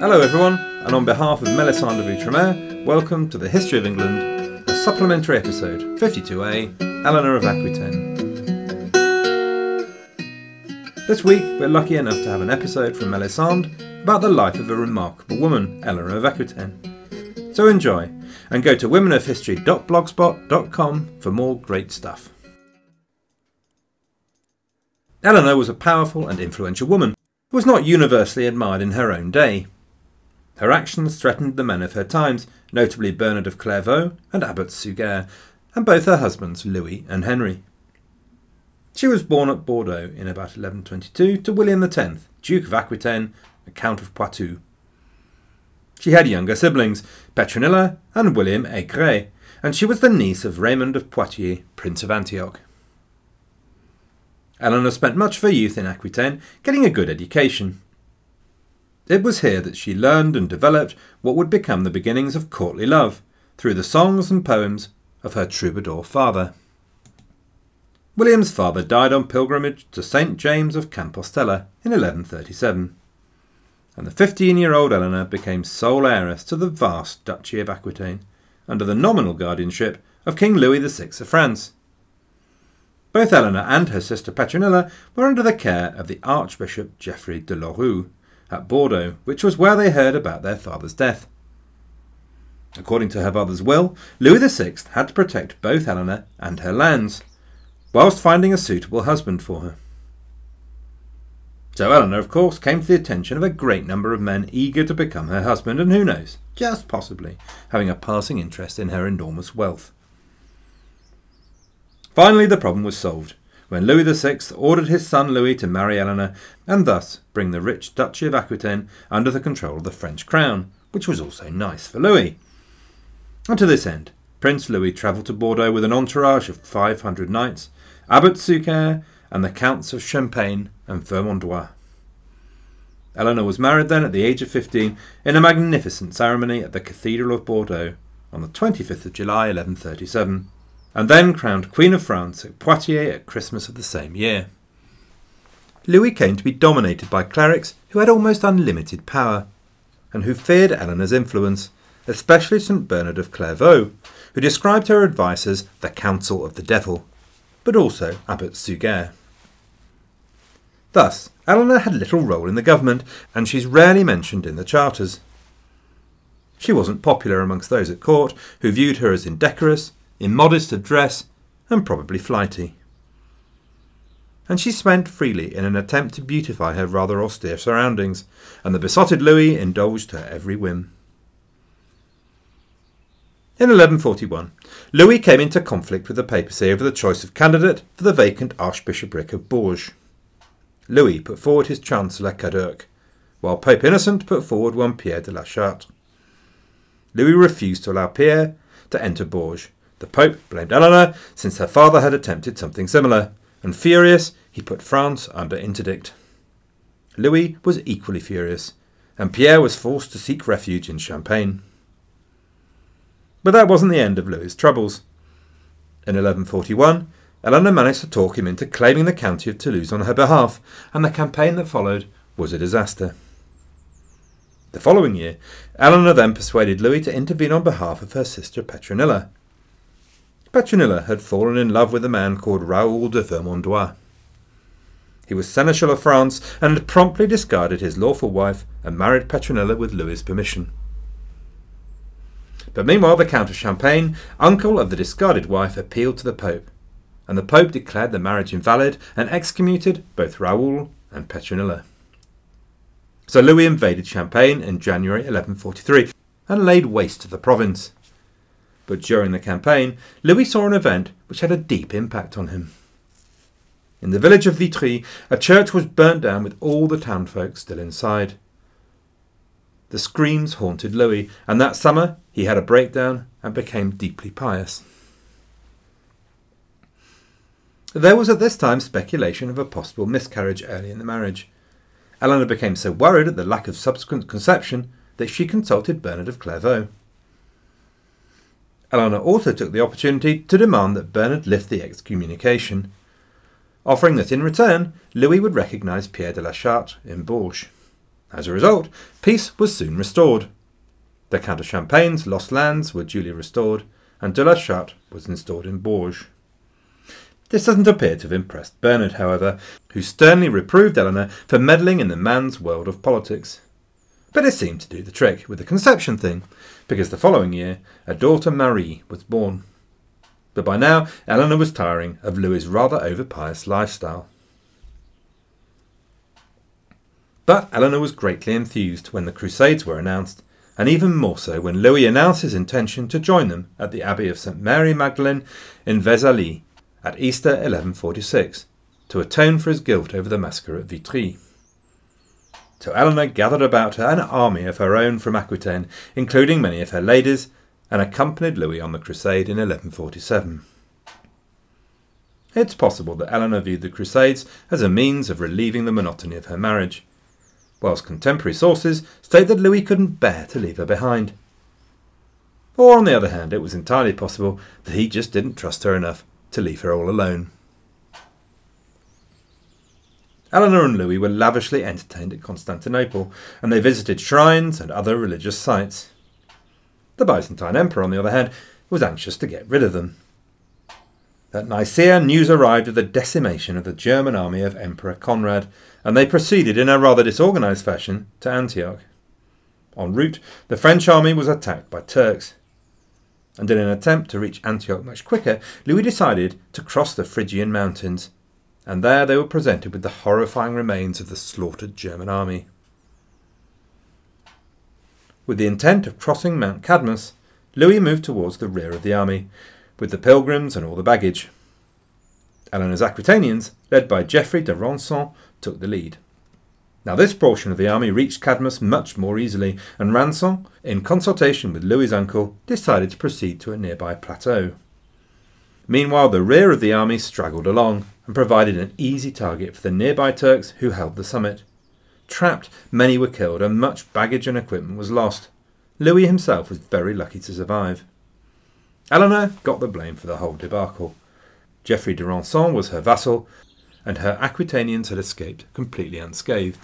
Hello everyone, and on behalf of Melisande d'Outremer, welcome to the History of England, a supplementary episode, 52A, Eleanor of Aquitaine. This week we're lucky enough to have an episode from Melisande about the life of a remarkable woman, Eleanor of Aquitaine. So enjoy, and go to womenofhistory.blogspot.com for more great stuff. Eleanor was a powerful and influential woman who was not universally admired in her own day. Her actions threatened the men of her times, notably Bernard of Clairvaux and Abbot Suger, and both her husbands Louis and Henry. She was born at Bordeaux in about 1122 to William X, Duke of Aquitaine, and Count of Poitou. She had younger siblings, Petronilla and William Aigret, and she was the niece of Raymond of Poitiers, Prince of Antioch. Eleanor spent much of her youth in Aquitaine, getting a good education. It was here that she learned and developed what would become the beginnings of courtly love, through the songs and poems of her troubadour father. William's father died on pilgrimage to St. James of Compostela in 1137, and the 15-year-old Eleanor became sole heiress to the vast Duchy of Aquitaine, under the nominal guardianship of King Louis VI of France. Both Eleanor and her sister Petronilla were under the care of the Archbishop Geoffrey de Loroux at Bordeaux, which was where they heard about their father's death. According to her father's will, Louis VI had to protect both Eleanor and her lands, whilst finding a suitable husband for her. So Eleanor, of course, came to the attention of a great number of men eager to become her husband, and who knows, just possibly, having a passing interest in her enormous wealth. Finally, the problem was solved, when Louis VI ordered his son Louis to marry Eleanor, and thus bring the rich Duchy of Aquitaine under the control of the French crown, which was also nice for Louis. And to this end, Prince Louis travelled to Bordeaux with an entourage of 500 knights, Abbot Suger, and the Counts of Champagne and Vermandois. Eleanor was married then at the age of 15 in a magnificent ceremony at the Cathedral of Bordeaux on the 25th of July 1137, and then crowned Queen of France at Poitiers at Christmas of the same year. Louis came to be dominated by clerics who had almost unlimited power, and who feared Eleanor's influence, especially St. Bernard of Clairvaux, who described her advice as the counsel of the devil, but also Abbot Suger. Thus, Eleanor had little role in the government, and she's rarely mentioned in the charters. She wasn't popular amongst those at court, who viewed her as indecorous, immodest of dress, and probably flighty. And she spent freely in an attempt to beautify her rather austere surroundings, and the besotted Louis indulged her every whim. In 1141, Louis came into conflict with the papacy over the choice of candidate for the vacant archbishopric of Bourges. Louis put forward his chancellor Cadoc, while Pope Innocent put forward one Pierre de la Charte. Louis refused to allow Pierre to enter Bourges. The Pope blamed Eleanor, since her father had attempted something similar, and furious, he put France under interdict. Louis was equally furious, and Pierre was forced to seek refuge in Champagne. But that wasn't the end of Louis's troubles. In 1141, Eleanor managed to talk him into claiming the county of Toulouse on her behalf, and the campaign that followed was a disaster. The following year, Eleanor then persuaded Louis to intervene on behalf of her sister Petronilla. Petronilla had fallen in love with a man called Raoul de Vermandois. He was Seneschal of France and had promptly discarded his lawful wife and married Petronilla with Louis's permission. But meanwhile the Count of Champagne, uncle of the discarded wife, appealed to the Pope, and the Pope declared the marriage invalid and excommunicated both Raoul and Petronilla. So Louis invaded Champagne in January 1143 and laid waste to the province. But during the campaign, Louis saw an event which had a deep impact on him. In the village of Vitry, a church was burnt down with all the townfolk still inside. The screams haunted Louis, and that summer he had a breakdown and became deeply pious. There was at this time speculation of a possible miscarriage early in the marriage. Eleanor became so worried at the lack of subsequent conception that she consulted Bernard of Clairvaux. Eleanor also took the opportunity to demand that Bernard lift the excommunication, offering that in return Louis would recognise Pierre de la Charte in Bourges. As a result, peace was soon restored. The Count of Champagne's lost lands were duly restored, and de la Charte was installed in Bourges. This doesn't appear to have impressed Bernard, however, who sternly reproved Eleanor for meddling in the man's world of politics. But it seemed to do the trick with the conception thing, because the following year a daughter Marie was born. But by now Eleanor was tiring of Louis's rather over-pious lifestyle. But Eleanor was greatly enthused when the Crusades were announced, and even more so when Louis announced his intention to join them at the Abbey of St Mary Magdalene in Vézelay at Easter 1146, to atone for his guilt over the massacre at Vitry. So Eleanor gathered about her an army of her own from Aquitaine, including many of her ladies, and accompanied Louis on the crusade in 1147. It's possible that Eleanor viewed the Crusades as a means of relieving the monotony of her marriage, whilst contemporary sources state that Louis couldn't bear to leave her behind. Or, on the other hand, it was entirely possible that he just didn't trust her enough to leave her all alone. Eleanor and Louis were lavishly entertained at Constantinople, and they visited shrines and other religious sites. The Byzantine Emperor, on the other hand, was anxious to get rid of them. At Nicaea, news arrived of the decimation of the German army of Emperor Conrad, and they proceeded in a rather disorganised fashion to Antioch. En route, the French army was attacked by Turks, and in an attempt to reach Antioch much quicker, Louis decided to cross the Phrygian mountains, and there they were presented with the horrifying remains of the slaughtered German army. With the intent of crossing Mount Cadmus, Louis moved towards the rear of the army, with the pilgrims and all the baggage. Eleanor's Aquitanians, led by Geoffrey de Rançon, took the lead. Now this portion of the army reached Cadmus much more easily, and Rançon, in consultation with Louis's uncle, decided to proceed to a nearby plateau. Meanwhile, the rear of the army straggled along, and provided an easy target for the nearby Turks who held the summit. Trapped, many were killed, and much baggage and equipment was lost. Louis himself was very lucky to survive. Eleanor got the blame for the whole debacle. Geoffrey de Rançon was her vassal, and her Aquitanians had escaped completely unscathed.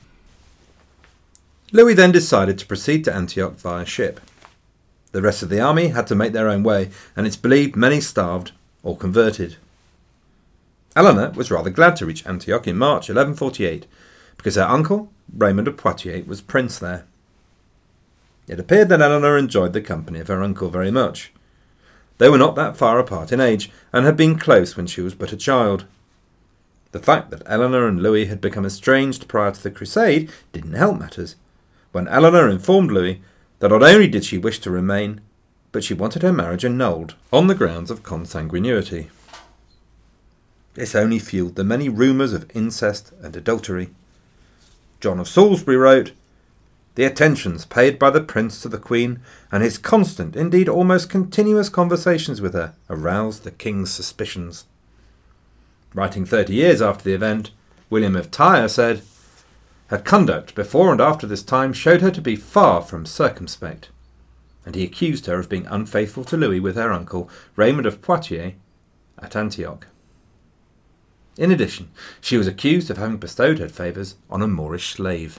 Louis then decided to proceed to Antioch via ship. The rest of the army had to make their own way, and it's believed many starved or converted. Eleanor was rather glad to reach Antioch in March 1148, because her uncle, Raymond of Poitiers, was prince there. It appeared that Eleanor enjoyed the company of her uncle very much. They were not that far apart in age, and had been close when she was but a child. The fact that Eleanor and Louis had become estranged prior to the crusade didn't help matters, when Eleanor informed Louis that not only did she wish to remain, but she wanted her marriage annulled on the grounds of consanguinity. This only fueled the many rumours of incest and adultery. John of Salisbury wrote, "The attentions paid by the prince to the queen, and his constant, indeed almost continuous conversations with her, aroused the king's suspicions." Writing 30 years after the event, William of Tyre said, "Her conduct before and after this time showed her to be far from circumspect," and he accused her of being unfaithful to Louis with her uncle, Raymond of Poitiers, at Antioch. In addition, she was accused of having bestowed her favours on a Moorish slave.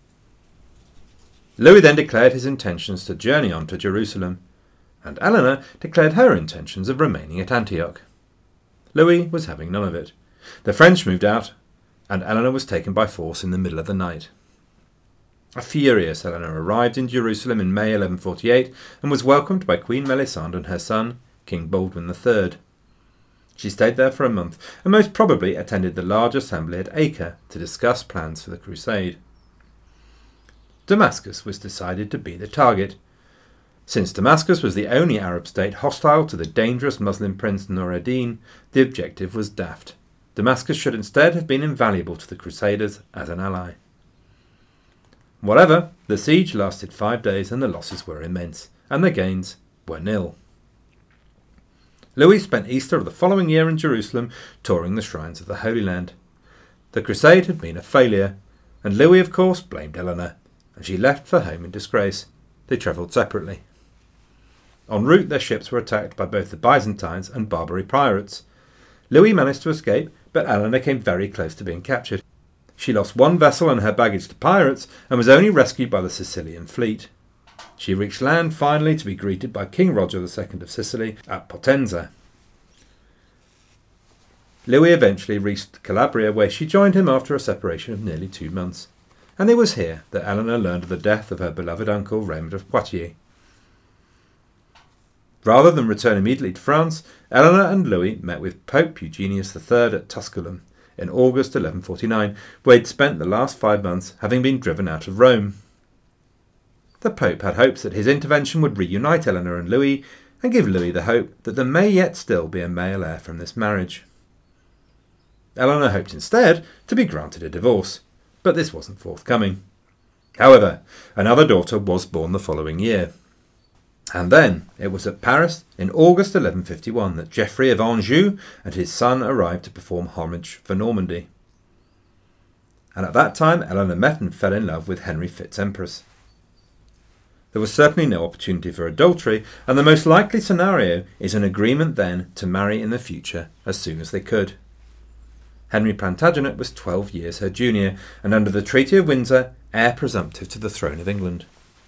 Louis then declared his intentions to journey on to Jerusalem, and Eleanor declared her intentions of remaining at Antioch. Louis was having none of it. The French moved out, and Eleanor was taken by force in the middle of the night. A furious Eleanor arrived in Jerusalem in May 1148 and was welcomed by Queen Melisande and her son, King Baldwin III. She stayed there for a month and most probably attended the large assembly at Acre to discuss plans for the crusade. Damascus was decided to be the target. Since Damascus was the only Arab state hostile to the dangerous Muslim prince Nur ad-Din, the objective was daft. Damascus should instead have been invaluable to the Crusaders as an ally. Whatever, the siege lasted 5 days and the losses were immense, and the gains were nil. Louis spent Easter of the following year in Jerusalem touring the shrines of the Holy Land. The crusade had been a failure, and Louis of course blamed Eleanor, and she left for home in disgrace. They travelled separately. En route their ships were attacked by both the Byzantines and Barbary pirates. Louis managed to escape, but Eleanor came very close to being captured. She lost one vessel and her baggage to pirates and was only rescued by the Sicilian fleet. She reached land finally to be greeted by King Roger II of Sicily at Potenza. Louis eventually reached Calabria, where she joined him after a separation of nearly 2 months, and it was here that Eleanor learned of the death of her beloved uncle Raymond of Poitiers. Rather than return immediately to France, Eleanor and Louis met with Pope Eugenius III at Tusculum in August 1149, where he'd spent the last 5 months, having been driven out of Rome. The Pope had hopes that his intervention would reunite Eleanor and Louis, and give Louis the hope that there may yet still be a male heir from this marriage. Eleanor hoped instead to be granted a divorce, but this wasn't forthcoming. However, another daughter was born the following year. And then it was at Paris in August 1151 that Geoffrey of Anjou and his son arrived to perform homage for Normandy. And at that time Eleanor met and fell in love with Henry Fitz-Empress. There was certainly no opportunity for adultery, and the most likely scenario is an agreement then to marry in the future as soon as they could. Henry Plantagenet was 12 years her junior, and under the Treaty of Windsor, heir presumptive to the throne of England.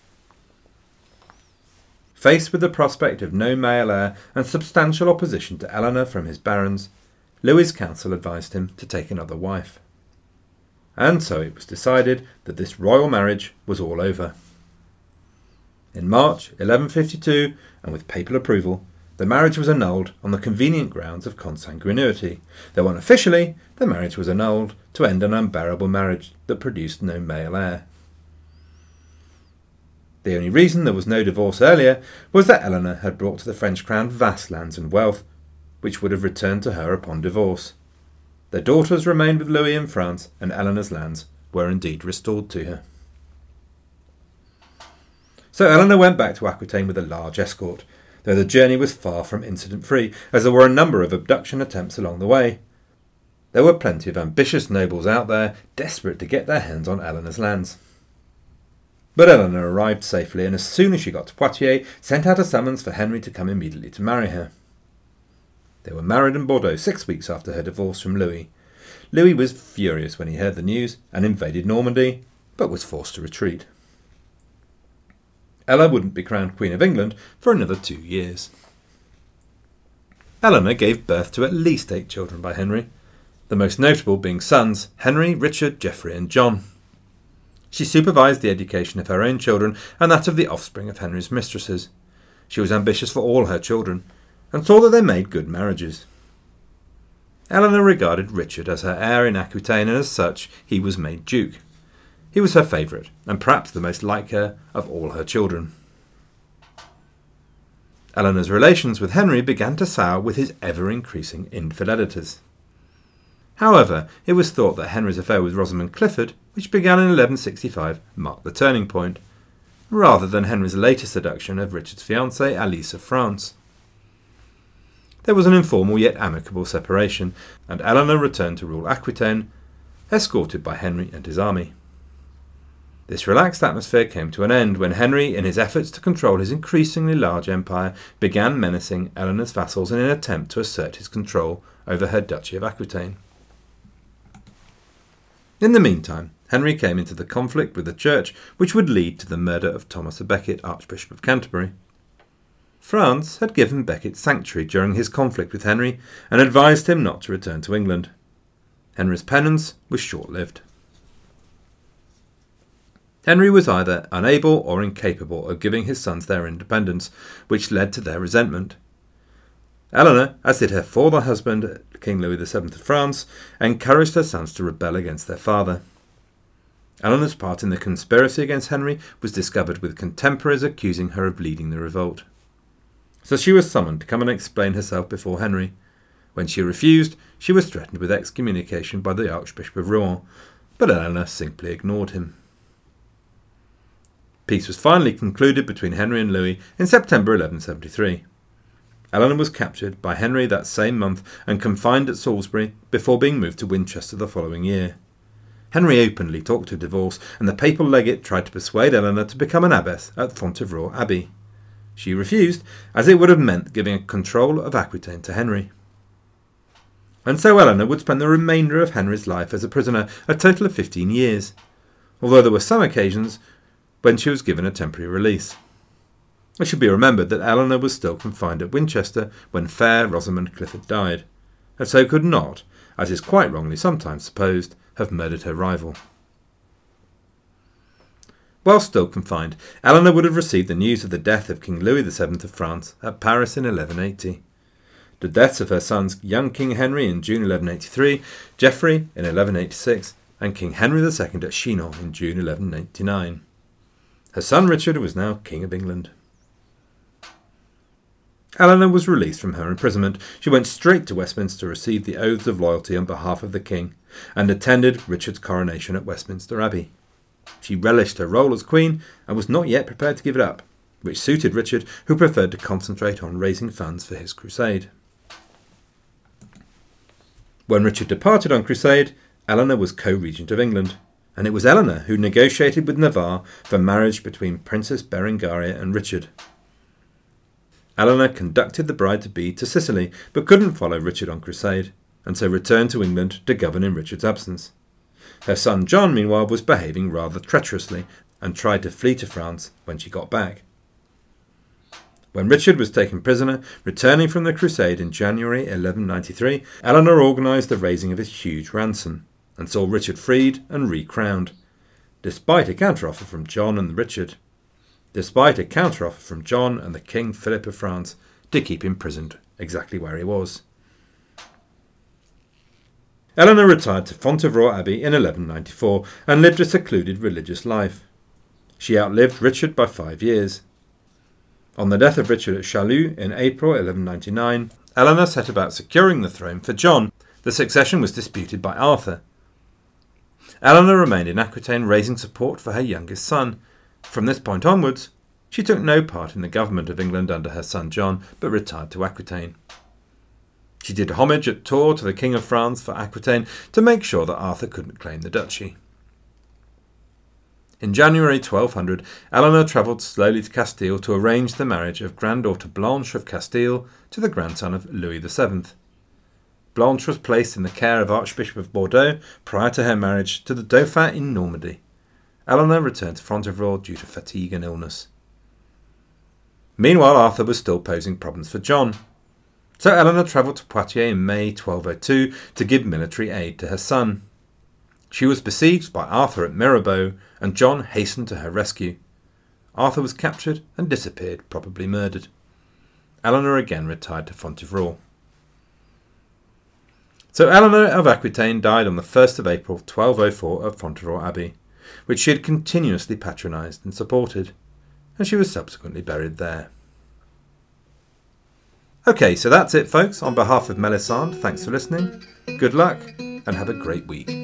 Faced with the prospect of no male heir and substantial opposition to Eleanor from his barons, Louis's council advised him to take another wife. And so it was decided that this royal marriage was all over. In March 1152, and with papal approval, the marriage was annulled on the convenient grounds of consanguinity, though unofficially the marriage was annulled to end an unbearable marriage that produced no male heir. The only reason there was no divorce earlier was that Eleanor had brought to the French crown vast lands and wealth, which would have returned to her upon divorce. Their daughters remained with Louis in France, and Eleanor's lands were indeed restored to her. So Eleanor went back to Aquitaine with a large escort, though the journey was far from incident-free, as there were a number of abduction attempts along the way. There were plenty of ambitious nobles out there, desperate to get their hands on Eleanor's lands. But Eleanor arrived safely, and as soon as she got to Poitiers, sent out a summons for Henry to come immediately to marry her. They were married in Bordeaux 6 weeks after her divorce from Louis. Louis was furious when he heard the news and invaded Normandy, but was forced to retreat. Ella wouldn't be crowned Queen of England for another 2 years. Eleanor gave birth to at least 8 children by Henry, the most notable being sons Henry, Richard, Geoffrey and John. She supervised the education of her own children and that of the offspring of Henry's mistresses. She was ambitious for all her children, and saw that they made good marriages. Eleanor regarded Richard as her heir in Aquitaine, and as such he was made duke. He was her favourite, and perhaps the most like her of all her children. Eleanor's relations with Henry began to sour with his ever-increasing infidelities. However, it was thought that Henry's affair with Rosamund Clifford, which began in 1165, marked the turning point, rather than Henry's later seduction of Richard's fiancée, Alice of France. There was an informal yet amicable separation, and Eleanor returned to rule Aquitaine, escorted by Henry and his army. This relaxed atmosphere came to an end when Henry, in his efforts to control his increasingly large empire, began menacing Eleanor's vassals in an attempt to assert his control over her Duchy of Aquitaine. In the meantime, Henry came into the conflict with the Church, which would lead to the murder of Thomas à Becket, Archbishop of Canterbury. France had given Becket sanctuary during his conflict with Henry, and advised him not to return to England. Henry's penance was short-lived. Henry was either unable or incapable of giving his sons their independence, which led to their resentment. Eleanor, as did her former husband, King Louis VII of France, encouraged her sons to rebel against their father. Eleanor's part in the conspiracy against Henry was discovered, with contemporaries accusing her of leading the revolt. So she was summoned to come and explain herself before Henry. When she refused, she was threatened with excommunication by the Archbishop of Rouen, but Eleanor simply ignored him. Peace was finally concluded between Henry and Louis in September 1173. Eleanor was captured by Henry that same month and confined at Salisbury before being moved to Winchester the following year. Henry openly talked of divorce, and the papal legate tried to persuade Eleanor to become an abbess at Fontevraud Abbey. She refused, as it would have meant giving control of Aquitaine to Henry. and so Eleanor would spend the remainder of Henry's life as a prisoner, a total of 15 years, although there were some occasions when she was given a temporary release. It should be remembered that Eleanor was still confined at Winchester when fair Rosamond Clifford died, and so could not, as is quite wrongly sometimes supposed, have murdered her rival. While still confined, Eleanor would have received the news of the death of King Louis VII of France at Paris in 1180. The deaths of her sons young King Henry in June 1183, Geoffrey in 1186, and King Henry II at Chinon in June 1189. Her son Richard was now King of England. Eleanor was released from her imprisonment. She went straight to Westminster to receive the oaths of loyalty on behalf of the king, and attended Richard's coronation at Westminster Abbey. She relished her role as queen and was not yet prepared to give it up, which suited Richard, who preferred to concentrate on raising funds for his crusade. When Richard departed on crusade, Eleanor was co-regent of England, and it was Eleanor who negotiated with Navarre for marriage between Princess Berengaria and Richard. Eleanor conducted the bride-to-be to Sicily, but couldn't follow Richard on crusade, and so returned to England to govern in Richard's absence. Her son John, meanwhile, was behaving rather treacherously, and tried to flee to France when she got back. When Richard was taken prisoner, returning from the crusade in January 1193, Eleanor organised the raising of his huge ransom, and saw Richard freed and recrowned, despite a counteroffer from John and the King Philip of France to keep him imprisoned exactly where he was. Eleanor retired to Fontevraud Abbey in 1194 and lived a secluded religious life. She outlived Richard by 5 years. On the death of Richard at Chaillot in April 1199, Eleanor set about securing the throne for John. The succession was disputed by Arthur. Eleanor remained in Aquitaine, raising support for her youngest son. From this point onwards, she took no part in the government of England under her son John, but retired to Aquitaine. She did homage at Tours to the King of France for Aquitaine to make sure that Arthur couldn't claim the duchy. In January 1200, Eleanor travelled slowly to Castile to arrange the marriage of granddaughter Blanche of Castile to the grandson of Louis VII. Blanche was placed in the care of Archbishop of Bordeaux prior to her marriage to the Dauphin in Normandy. Eleanor returned to Fontevraud due to fatigue and illness. Meanwhile, Arthur was still posing problems for John. So Eleanor travelled to Poitiers in May 1202 to give military aid to her son. She was besieged by Arthur at Mirabeau, and John hastened to her rescue. Arthur was captured and disappeared, probably murdered. Eleanor again retired to Fontevraud. So Eleanor of Aquitaine died on the 1st of April 1204 at Fontevraud Abbey, which she had continuously patronised and supported, and she was subsequently buried there. Okay, so that's it, folks. On behalf of Melisande, thanks for listening, good luck, and have a great week.